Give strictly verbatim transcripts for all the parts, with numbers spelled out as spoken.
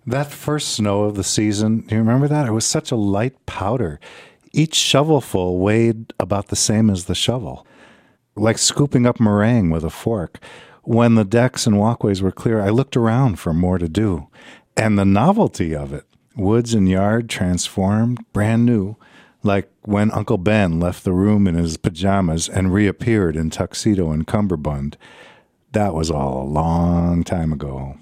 That first snow of the season, do you remember that? It was such a light powder. Each shovelful weighed about the same as the shovel, like scooping up meringue with a fork. When the decks and walkways were clear, I looked around for more to do. And the novelty of it, woods and yard transformed, brand new, like when Uncle Ben left the room in his pajamas and reappeared in tuxedo and cummerbund. That was all a long time ago.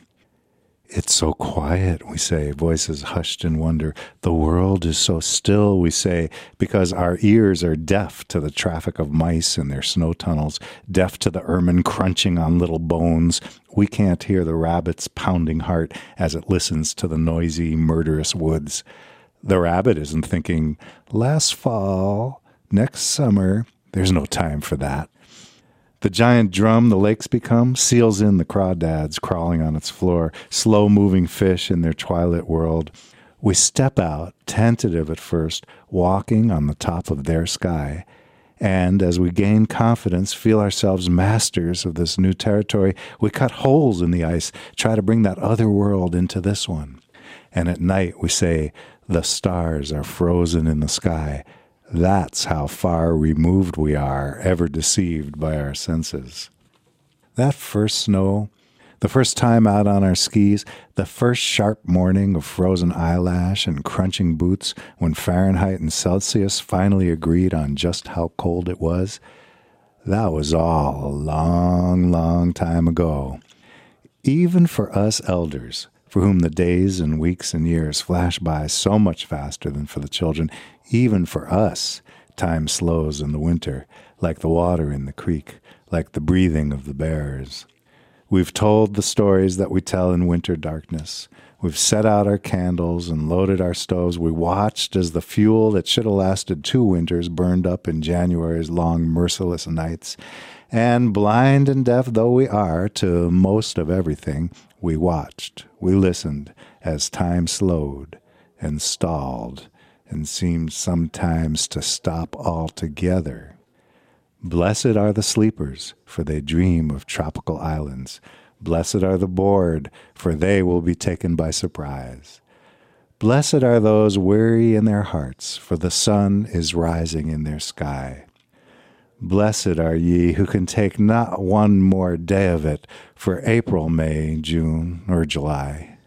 It's so quiet, we say, voices hushed in wonder. The world is so still, we say, because our ears are deaf to the traffic of mice in their snow tunnels, deaf to the ermine crunching on little bones. We can't hear the rabbit's pounding heart as it listens to the noisy, murderous woods. The rabbit isn't thinking, last fall, next summer. There's no time for that. The giant drum the lakes become seals in the crawdads crawling on its floor, slow-moving fish in their twilight world. We step out, tentative at first, walking on the top of their sky. And as we gain confidence, feel ourselves masters of this new territory, we cut holes in the ice, try to bring that other world into this one. And at night we say, the stars are frozen in the sky. That's how far removed we are, ever deceived by our senses. That first snow, the first time out on our skis, the first sharp morning of frozen eyelash and crunching boots when Fahrenheit and Celsius finally agreed on just how cold it was, that was all a long, long time ago. Even for us elders, for whom the days and weeks and years flash by so much faster than for the children, even for us, time slows in the winter, like the water in the creek, like the breathing of the bears. We've told the stories that we tell in winter darkness. We've set out our candles and loaded our stoves. We watched as the fuel that should have lasted two winters burned up in January's long, merciless nights. And blind and deaf though we are to most of everything, we watched, we listened as time slowed and stalled and seemed sometimes to stop altogether. Blessed are the sleepers, for they dream of tropical islands. Blessed are the bored, for they will be taken by surprise. Blessed are those weary in their hearts, for the sun is rising in their sky. Blessed are ye who can take not one more day of it for April, May, June, or July.